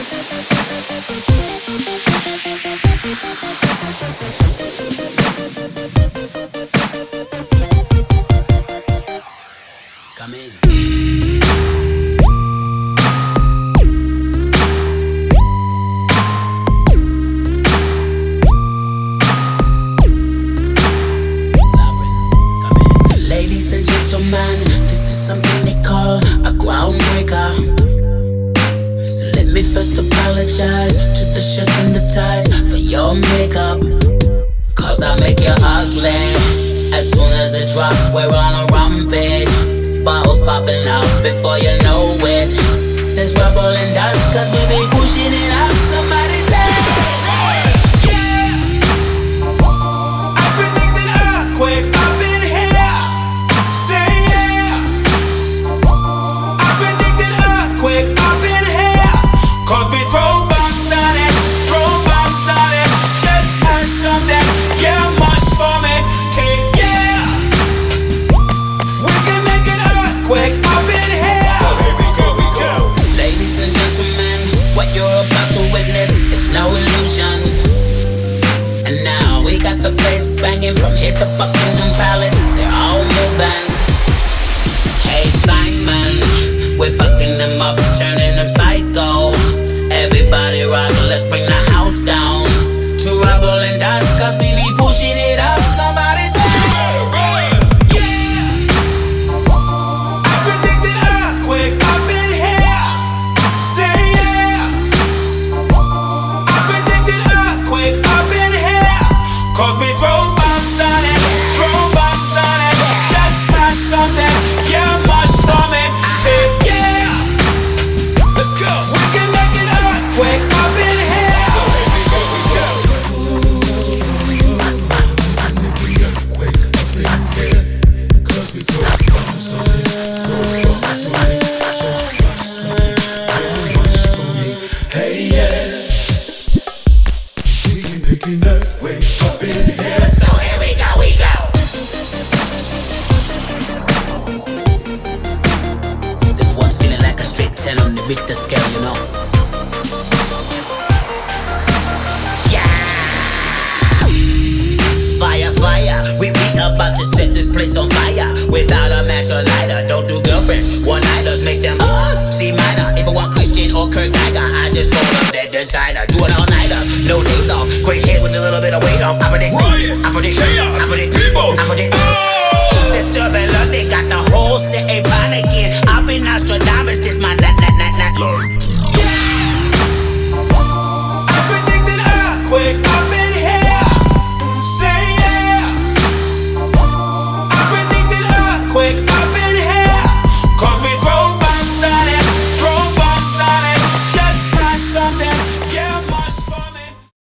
Come in. Ladies and gentlemen, this is something they call a groundbreaker. So let me first apologize to the shirts and the ties for your makeup, cause I make you ugly. As soon as it drops, we're on a rampage. Bottles popping off before you know it. There's rubble and dust cause we be pushing it up. Somebody say yeah. I predict an earthquake up in here. Say yeah. I predict an earthquake up in here. Cause we throw bombs on it, throw bombs on it. Just smash something, yeah, mush for me. Hey, yeah. We can make an earthquake up in here. So here we go, we go. Ladies and gentlemen, what you're about to witness is no illusion. And now we got the place banging from here to Buckingham Palace. They're all moving. Hey Simon, we're fucking them up, turning them psycho. Everybody rock, let's bring the house down. To rubble and dust, cause we be pushing it up. Somebody say yeah. I predict an earthquake up in here. Say yeah. I predict an earthquake up in here. Cause we throw bombs on it, throw bombs on it. Just smash something, yeah, much for me. Hey, yeah. Let's go. We can make an earthquake up in here. So here we go, we go. Hey, yes. We can make an earthquake up in here. So here we go, we go. This one's feeling like a straight 10 on the Richter scale, you know. Fire, fire, we about to set this place on fire. Without a match or lighter, don't do girlfriends, one-nighters, make them C minor. If I want Christian or Kurt Geiger, I just roll up that designer. Do it all nighter, no days off. Great head with a little bit of weight off. I predict Riots, I predict chaos, I predict people, I predict Disturbing love, they got the whole city panicking.